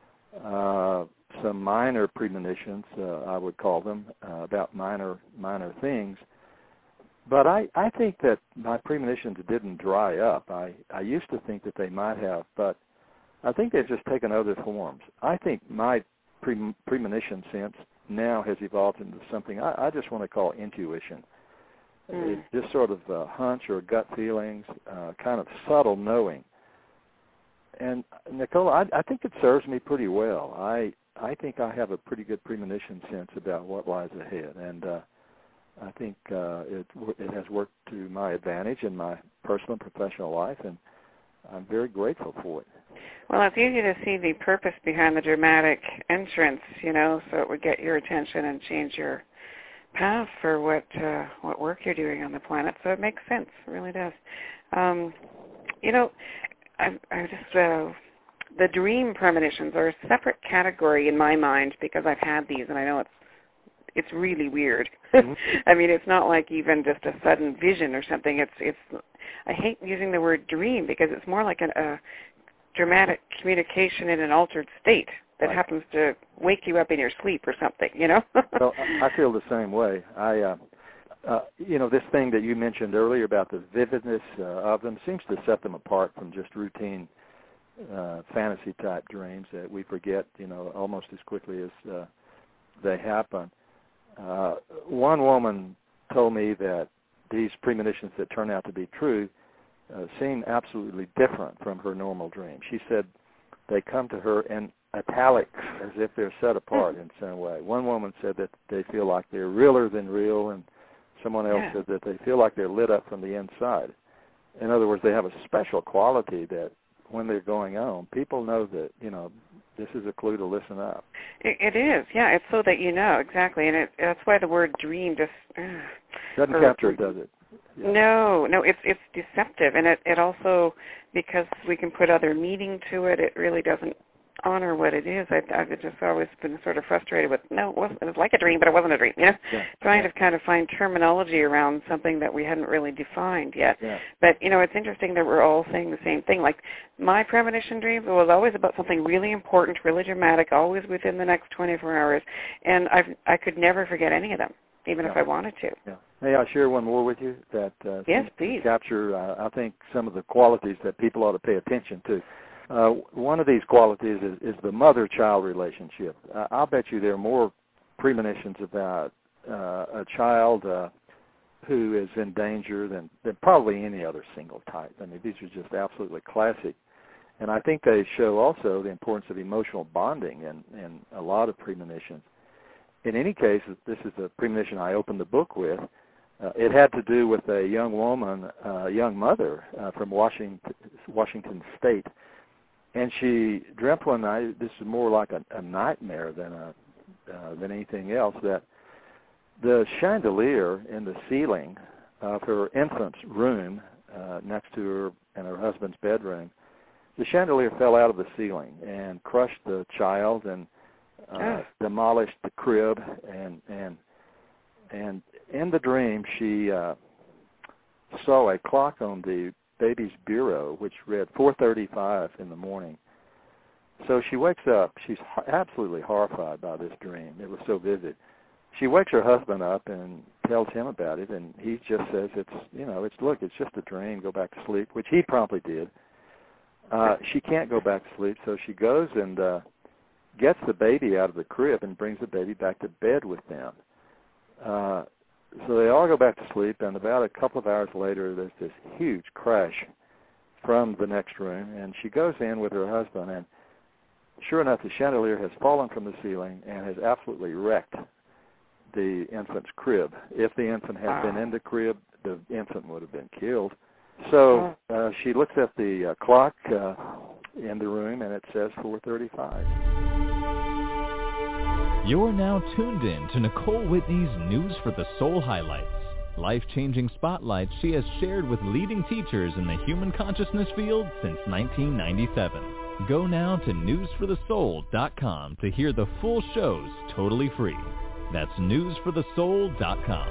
uh, some minor premonitions, uh, I would call them, uh, about minor minor things. But I, I think that my premonitions didn't dry up. I, I used to think that they might have, but I think they've just taken other forms. I think my pre- premonition sense now has evolved into something I, I just want to call intuition. Mm. It's just sort of a hunch or gut feelings, uh, kind of subtle knowing. And, Nicola, I, I think it serves me pretty well. I I think I have a pretty good premonition sense about what lies ahead, and uh, I think uh, it it has worked to my advantage in my personal and professional life, and I'm very grateful for it. Well, it's easy to see the purpose behind the dramatic entrance, you know, so it would get your attention and change your path for what uh, what work you're doing on the planet. So it makes sense. It really does. Um, you know, I, I just uh, the dream premonitions are a separate category in my mind because I've had these, and I know it's it's really weird. Mm-hmm. I mean, it's not like even just a sudden vision or something. It's it's. I hate using the word dream because it's more like an, a dramatic communication in an altered state that right. happens to wake you up in your sleep or something, you know? Well, I feel the same way. I, uh, uh, you know, this thing that you mentioned earlier about the vividness uh, of them seems to set them apart from just routine uh, fantasy-type dreams that we forget, you know, almost as quickly as uh, they happen. Uh, one woman told me that these premonitions that turn out to be true uh, seem absolutely different from her normal dream. She said they come to her in italics as if they're set apart in some way. One woman said that they feel like they're realer than real, and someone else yeah. said that they feel like they're lit up from the inside. In other words, they have a special quality that when they're going on, people know that, you know, this is a clue to listen up. It, it is, yeah. It's so that you know, exactly. And it, that's why the word dream just... Uh, Doesn't or, capture it, does it? Yeah. No, no, it's it's deceptive. And it, it also, because we can put other meaning to it, it really doesn't honor what it is. I, I've just always been sort of frustrated with, no, it, wasn't, it was like a dream, but it wasn't a dream, you know? Yeah. Trying yeah. to kind of find terminology around something that we hadn't really defined yet. Yeah. But, you know, it's interesting that we're all saying the same thing. Like, my premonition dreams was always about something really important, really dramatic, always within the next twenty-four hours, and I've, I could never forget any of them, even yeah. if I wanted to. Yeah. May I share one more with you that uh, yes, please. capture, uh, I think, some of the qualities that people ought to pay attention to. Uh, one of these qualities is, is the mother-child relationship. Uh, I'll bet you there are more premonitions about uh, a child uh, who is in danger than, than probably any other single type. I mean, these are just absolutely classic. And I think they show also the importance of emotional bonding in, in a lot of premonitions. In any case, this is the premonition I opened the book with. Uh, it had to do with a young woman, a uh, young mother uh, from Washington, Washington State. And she dreamt one night, this is more like a, a nightmare than a uh, than anything else, that the chandelier in the ceiling of her infant's room uh, next to her and her husband's bedroom, the chandelier fell out of the ceiling and crushed the child and uh, oh. demolished the crib. And and and in the dream, she uh, saw a clock on the baby's bureau, which read four thirty-five in the morning. So she wakes up. She's absolutely horrified by this dream. It was so vivid. She wakes her husband up and tells him about it, and he just says, it's, you know, it's, look, it's just a dream. Go back to sleep, which he promptly did. Uh, she can't go back to sleep, so she goes and uh, gets the baby out of the crib and brings the baby back to bed with them. Uh, So they all go back to sleep, and about a couple of hours later, there's this huge crash from the next room, and she goes in with her husband, and sure enough, the chandelier has fallen from the ceiling and has absolutely wrecked the infant's crib. If the infant had been in the crib, the infant would have been killed. So uh, she looks at the uh, clock uh, in the room, and it says four thirty-five. You're now tuned in to Nicole Whitney's News for the Soul highlights, life-changing spotlights she has shared with leading teachers in the human consciousness field since nineteen ninety-seven. Go now to news for the soul dot com to hear the full shows totally free. That's news for the soul dot com.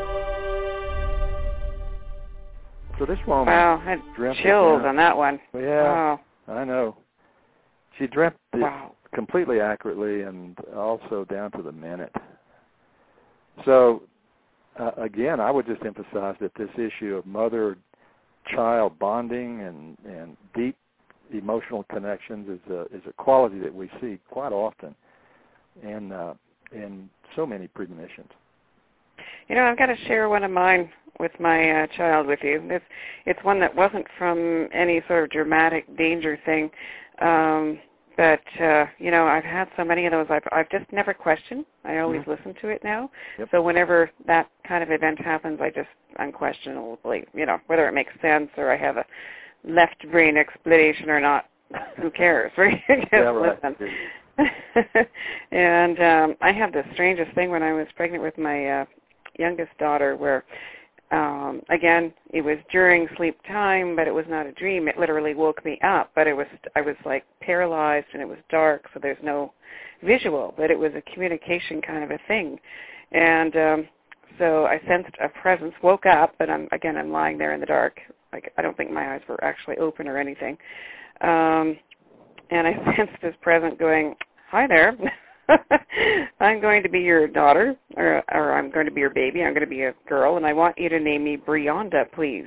So this woman wow, I had dreamt chills on that one. Yeah, wow. I know. She dreamt it wow. completely accurately and also down to the minute. So, uh, again, I would just emphasize that this issue of mother-child bonding and, and deep emotional connections is a, is a quality that we see quite often in, uh, in so many premonitions. You know, I've got to share one of mine with my uh, child with you. It's, it's one that wasn't from any sort of dramatic danger thing, um, but, uh, you know, I've had so many of those. I've, I've just never questioned. I always mm-hmm. listen to it now. Yep. So whenever that kind of event happens, I just unquestionably, you know, whether it makes sense or I have a left brain explanation or not, who cares, right? Yeah, right. Listen. And um, I had the strangest thing when I was pregnant with my uh, youngest daughter where, um, again, it was during sleep time, but it was not a dream. It literally woke me up, but it was I was like paralyzed and it was dark, so there's no visual, but it was a communication kind of a thing. And um, so I sensed a presence, woke up, but I'm, again, I'm lying there in the dark. Like, I don't think my eyes were actually open or anything. Um, and I sensed this presence going, hi there. I'm going to be your daughter, or, or I'm going to be your baby. I'm going to be a girl, and I want you to name me Brianda, please.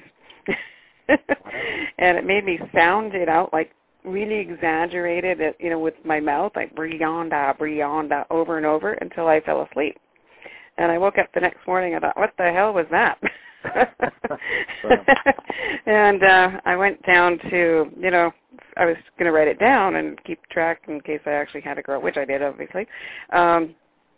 And it made me sound it out like really exaggerated, it, you know, with my mouth, like Brianda, Brianda, over and over until I fell asleep. And I woke up the next morning and I thought, what the hell was that? And uh, I went down to, you know, I was going to write it down and keep track in case I actually had a girl, which I did, obviously. Um,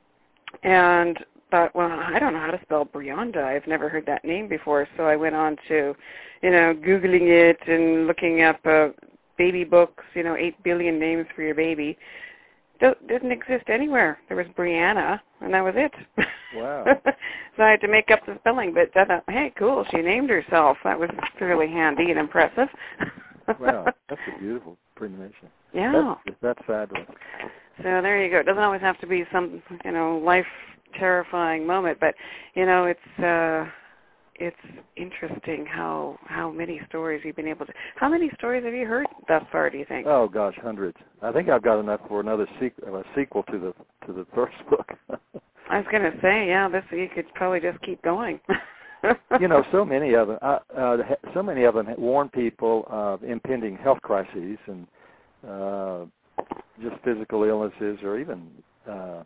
and thought, well, I don't know how to spell Brianda. I've never heard that name before. So I went on to, you know, Googling it and looking up uh, baby books, you know, eight billion names for your baby. It didn't exist anywhere. There was Brianna, and that was it. Wow. So I had to make up the spelling, but I thought, hey, cool, she named herself. That was fairly handy and impressive. Wow, that's a beautiful premonition. Yeah. That's, that's fabulous. So there you go. It doesn't always have to be some, you know, life-terrifying moment, but, you know, it's uh, it's interesting how how many stories you've been able to. How many stories have you heard thus far, do you think? Oh gosh, hundreds. I think I've got enough for another sequel, a sequel to the to the first book. I was going to say, yeah, this you could probably just keep going. You know, so many of them, uh, uh, so many of them warn people of impending health crises and uh, just physical illnesses, or even uh,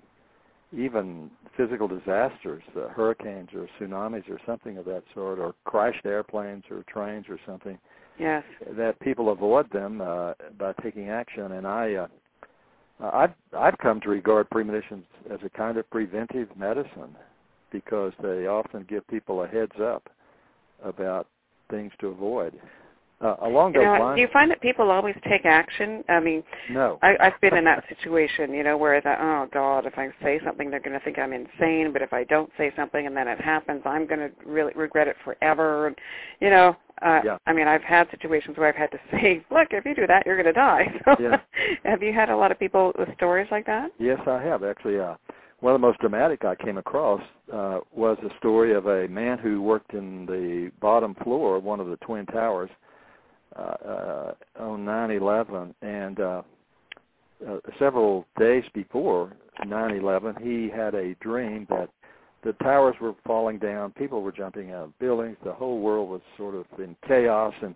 even physical disasters, uh, hurricanes or tsunamis or something of that sort, or crashed airplanes or trains or something. Yes. That people avoid them uh, by taking action. And I, uh, I've, I've come to regard premonitions as a kind of preventive medicine because they often give people a heads up about things to avoid. Uh, along you those know, lines, do you find that people always take action? I mean, no. I, I've been in that situation, you know, where I thought, oh, God, if I say something, they're going to think I'm insane, but if I don't say something and then it happens, I'm going to really regret it forever. And, you know, uh, yeah. I mean, I've had situations where I've had to say, look, if you do that, you're going to die. So yeah. Have you had a lot of people with stories like that? Yes, I have, actually. Uh, one of the most dramatic I came across uh, was the story of a man who worked in the bottom floor of one of the Twin Towers Uh, uh, on nine eleven, and uh, uh, several days before nine eleven, he had a dream that the towers were falling down, people were jumping out of buildings, the whole world was sort of in chaos, and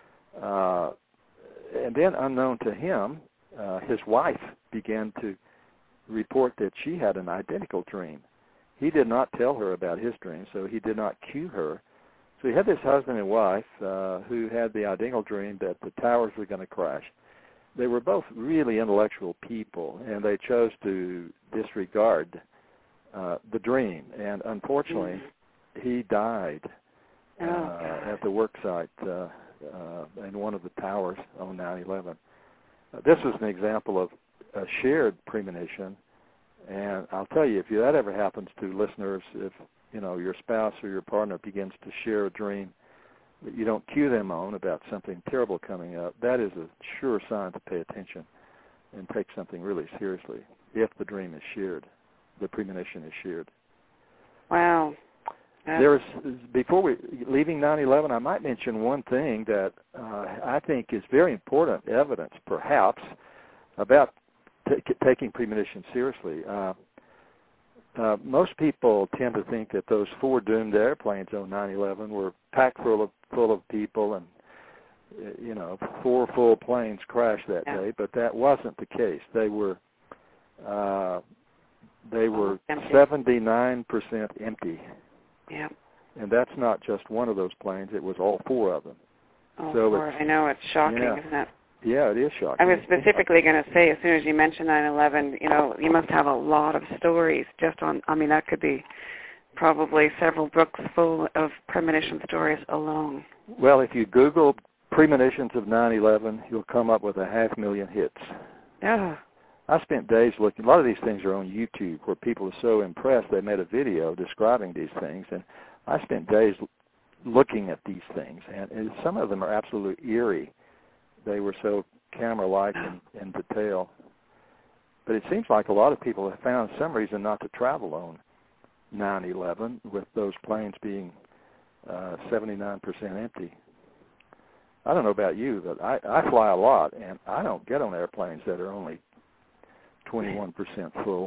uh, and then unknown to him, uh, his wife began to report that she had an identical dream. He did not tell her about his dream, so he did not cue her. So he had this husband and wife uh, who had the identical dream that the towers were going to crash. They were both really intellectual people, and they chose to disregard uh, the dream. And unfortunately, he died oh, uh, at the work site uh, uh, in one of the towers on nine eleven. Uh, this was an example of a shared premonition, and I'll tell you, if that ever happens to listeners, if you know your spouse or your partner begins to share a dream that you don't cue them on about something terrible coming up, that is a sure sign to pay attention and take something really seriously if the dream is shared, the premonition is shared. Wow. That's... There's, before we leaving nine eleven, I might mention one thing that uh, I think is very important evidence, perhaps, about t- taking premonition seriously. Uh, uh, most people tend to think that those four doomed airplanes on nine eleven were packed full of full of people, and you know, four full planes crashed that yeah. day. But that wasn't the case. They were uh, they were seventy-nine percent empty. Yeah. And that's not just one of those planes. It was all four of them. All so four. I know. It's shocking, yeah. isn't it? Yeah, it is shocking. I was specifically going to say, as soon as you mentioned nine eleven, you know, you must have a lot of stories just on, I mean, that could be probably several books full of premonition stories alone. Well, if you Google premonitions of nine eleven, you'll come up with a half million hits. Yeah. I spent days looking. A lot of these things are on YouTube where people are so impressed they made a video describing these things, and I spent days looking at these things, and, and some of them are absolutely eerie. They were so camera-like in, in detail. But it seems like a lot of people have found some reason not to travel on nine eleven with those planes being uh, seventy-nine percent empty. I don't know about you, but I, I fly a lot, and I don't get on airplanes that are only twenty-one percent full.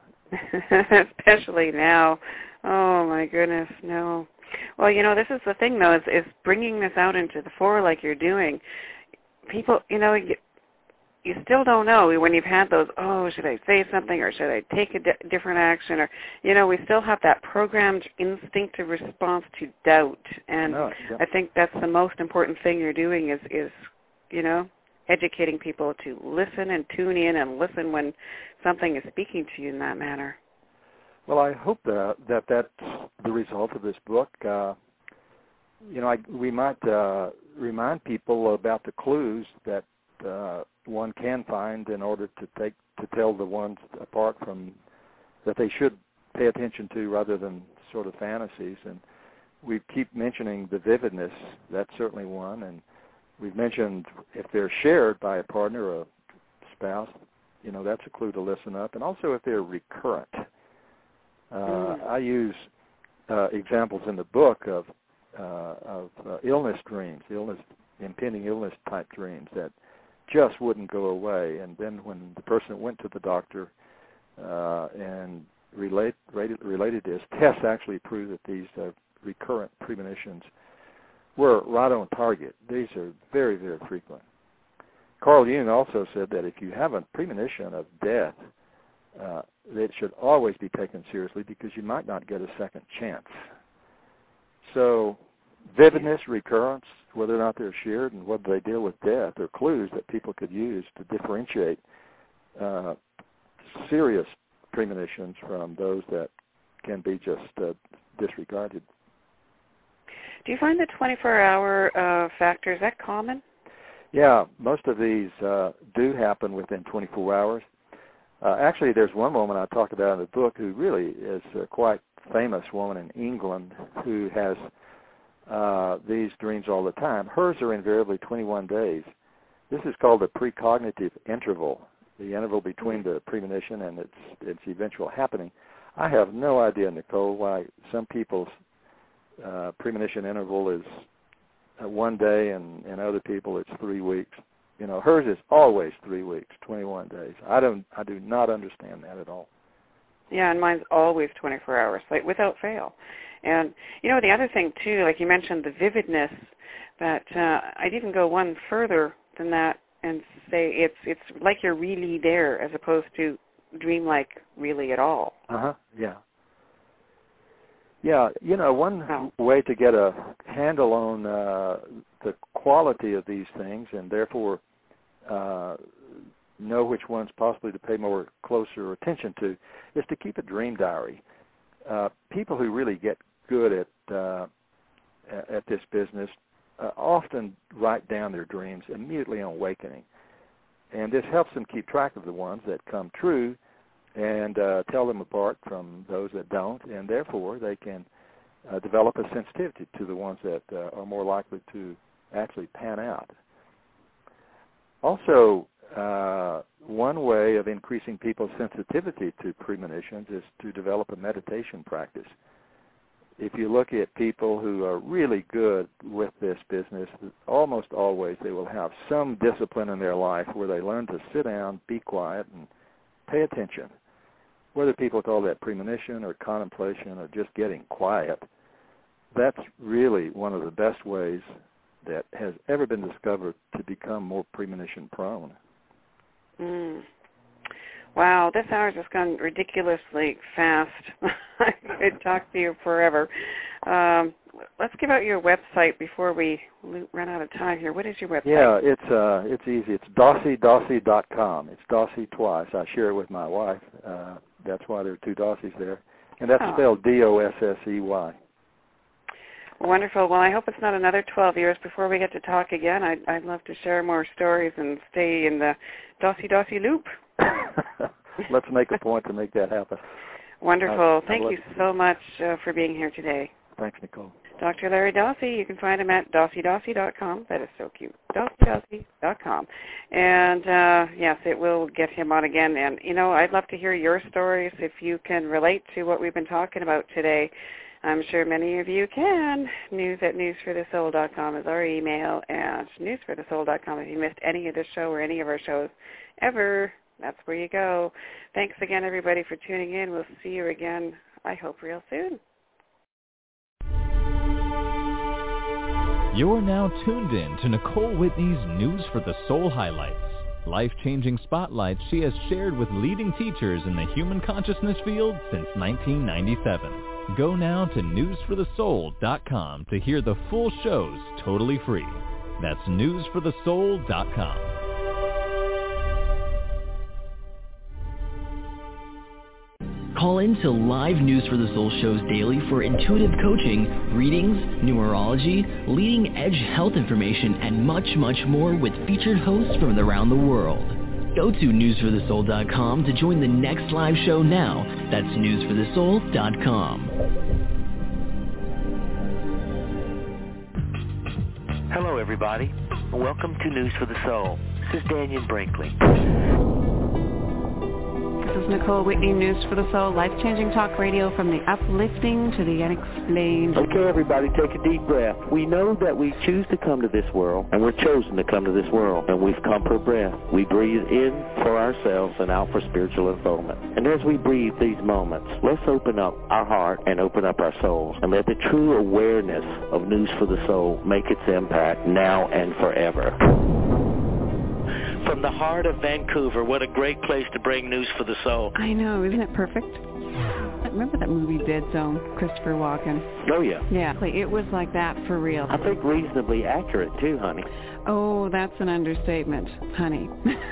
Especially now. Oh, my goodness, no. Well, you know, this is the thing, though, is, is bringing this out into the fore like you're doing. People, you know, you, you still don't know when you've had those, oh, should I say something or should I take a di- different action? Or, you know, we still have that programmed instinctive response to doubt. And no, yeah. I think that's the most important thing you're doing is, is, you know, educating people to listen and tune in and listen when something is speaking to you in that manner. Well, I hope that, that that's the result of this book. Uh, you know, I, we might uh, remind people about the clues that uh, one can find in order to take to tell the ones apart from that they should pay attention to rather than sort of fantasies. And we keep mentioning the vividness. That's certainly one. And we've mentioned if they're shared by a partner or a spouse, you know, that's a clue to listen up. And also if they're recurrent. Uh, mm. I use uh, examples in the book of uh, of uh, illness dreams, illness, impending illness type dreams that just wouldn't go away. And then when the person went to the doctor uh, and relate, related, related this, tests actually prove that these uh, recurrent premonitions were right on target. These are very, very frequent. Carl Jung also said that if you have a premonition of death, uh, it should always be taken seriously because you might not get a second chance. So vividness, recurrence, whether or not they're shared and whether they deal with death are clues that people could use to differentiate uh, serious premonitions from those that can be just uh, disregarded. Do you find the twenty-four hour uh, factor, is that common? Yeah, most of these uh, do happen within twenty-four hours. Uh, actually, there's one woman I talk about in the book who really is a quite famous woman in England who has uh, these dreams all the time. Hers are invariably twenty-one days. This is called the precognitive interval, the interval between the premonition and its its eventual happening. I have no idea, Nicole, why some people's uh, premonition interval is uh, one day and, and other people it's three weeks. You know, hers is always three weeks, twenty-one days. I don't, I do not understand that at all. Yeah, and mine's always twenty-four hours, like without fail. And, you know, the other thing, too, like you mentioned the vividness, that uh, I'd even go one further than that and say it's it's like you're really there as opposed to dream-like really at all. Uh-huh, yeah. Yeah, you know, one oh. way to get a handle on uh, the quality of these things and therefore uh, know which ones possibly to pay more closer attention to is to keep a dream diary. Uh, people who really get good at uh, at this business uh, often write down their dreams immediately on awakening. And this helps them keep track of the ones that come true and uh, tell them apart from those that don't, and therefore they can uh, develop a sensitivity to the ones that uh, are more likely to actually pan out. Also, uh, one way of increasing people's sensitivity to premonitions is to develop a meditation practice. If you look at people who are really good with this business, almost always they will have some discipline in their life where they learn to sit down, be quiet, and pay attention. Whether people call that premonition or contemplation or just getting quiet, that's really one of the best ways that has ever been discovered to become more premonition prone. Mm. Wow, this hour's just gone ridiculously fast. I could talk to you forever. Um, let's give out your website before we run out of time here. What is your website? Yeah, it's uh, it's easy. It's Dossey Dossey dot com. It's Dossey twice. I share it with my wife. Uh, that's why there are two Dossies there. And that's oh. spelled D O S S E Y. Wonderful. Well, I hope it's not another twelve years before we get to talk again. I'd, I'd love to share more stories and stay in the Dossey Dossey loop. Let's make a point to make that happen. Wonderful. I, Thank you so much uh, for being here today. Thanks, Nicole. Doctor Larry Dossey, you can find him at Dossey Dossey dot com. That is so cute. Dossey Dossey dot com. And, uh, yes, it will get him on again. And, you know, I'd love to hear your stories if you can relate to what we've been talking about today. I'm sure many of you can. News at news for the soul dot com is our email, and news for the soul dot com if you missed any of this show or any of our shows ever. That's where you go. Thanks again, everybody, for tuning in. We'll see you again, I hope, real soon. You're now tuned in to Nicole Whitney's News for the Soul highlights, life-changing spotlights she has shared with leading teachers in the human consciousness field since nineteen ninety-seven. Go now to news for the soul dot com to hear the full shows totally free. That's news for the soul dot com. Call in to live News for the Soul shows daily for intuitive coaching, readings, numerology, leading-edge health information, and much, much more with featured hosts from around the world. Go to news for the soul dot com to join the next live show now. That's news for the soul dot com. Hello, everybody. Welcome to News for the Soul. This is Daniel Brinkley. This is Nicole Whitney, News for the Soul, life-changing talk radio from the uplifting to the unexplained. Okay, everybody, take a deep breath. We know that we choose to come to this world, and we're chosen to come to this world, and we've come for breath. We breathe in for ourselves and out for spiritual unfoldment. And as we breathe these moments, let's open up our heart and open up our souls, and let the true awareness of News for the Soul make its impact now and forever. From the heart of Vancouver, what a great place to bring News for the Soul. I know, isn't it perfect? Remember that movie Dead Zone, Christopher Walken? Oh, yeah. Yeah, it was like that for real. I think reasonably accurate, too, honey. Oh, that's an understatement, honey.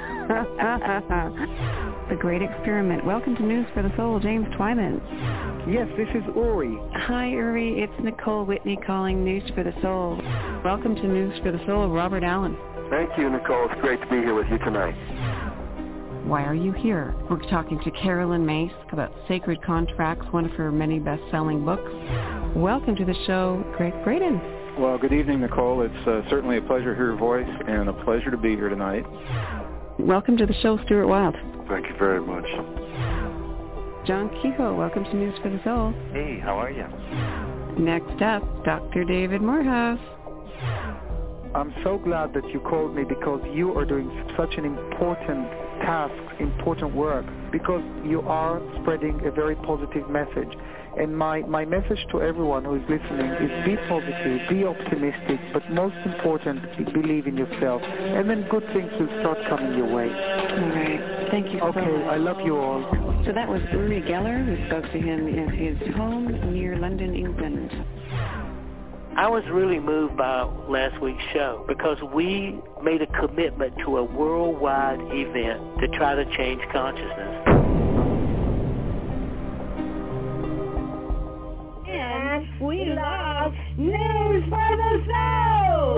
The Great Experiment. Welcome to News for the Soul, James Twyman. Yes, this is Uri. Hi, Uri. It's Nicole Whitney calling News for the Soul. Welcome to News for the Soul, Robert Allen. Thank you, Nicole. It's great to be here with you tonight. Why are you here? We're talking to Carolyn Myss about Sacred Contracts, one of her many best-selling books. Welcome to the show, Greg Braden. Well, good evening, Nicole. It's uh, certainly a pleasure to hear your voice and a pleasure to be here tonight. Welcome to the show, Stuart Wilde. Thank you very much. John Kehoe, welcome to News for the Soul. Hey, how are you? Next up, Doctor David Morehouse. I'm so glad that you called me because you are doing such an important task, important work, because you are spreading a very positive message. And my, my message to everyone who is listening is be positive, be optimistic, but most important, believe in yourself. And then good things will start coming your way. All right. Thank you so Okay, much. I love you all. So that was Uri Geller. We spoke to him in his home near London, England. I was really moved by last week's show because we made a commitment to a worldwide event to try to change consciousness. And we love News for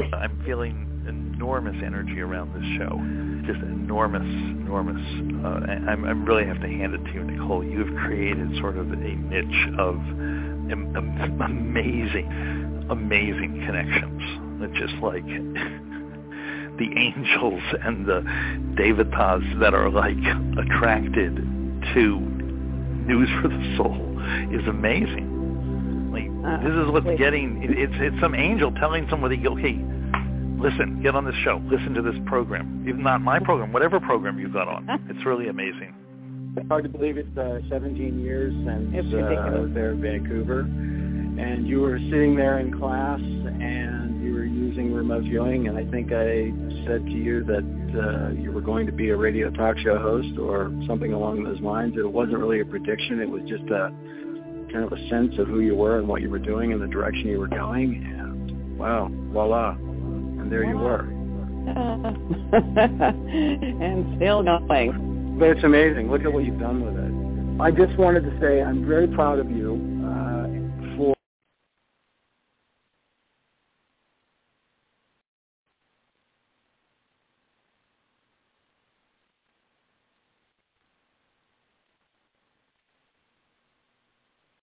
I'm feeling enormous energy around this show, just enormous, enormous. Uh, I'm, I really have to hand it to you, Nicole. You've created sort of a niche of am- am- amazing, amazing connections. It's just like the angels and the devatas that are like attracted to News for the Soul is amazing. Like uh, this is what's wait. getting. It, it's it's some angel telling somebody, okay, listen, get on this show, listen to this program. Even not my program, whatever program you've got on. It's really amazing. It's hard to believe it's uh, seventeen years since uh, there in Vancouver, and you were sitting there in class and you were using remote viewing, and I think I said to you that uh, you were going to be a radio talk show host or something along those lines. It wasn't really a prediction. It was just a kind of a sense of who you were and what you were doing and the direction you were going, and wow, voila, and there you were. And still going. But it's amazing. Look at what you've done with it. I just wanted to say I'm very proud of you.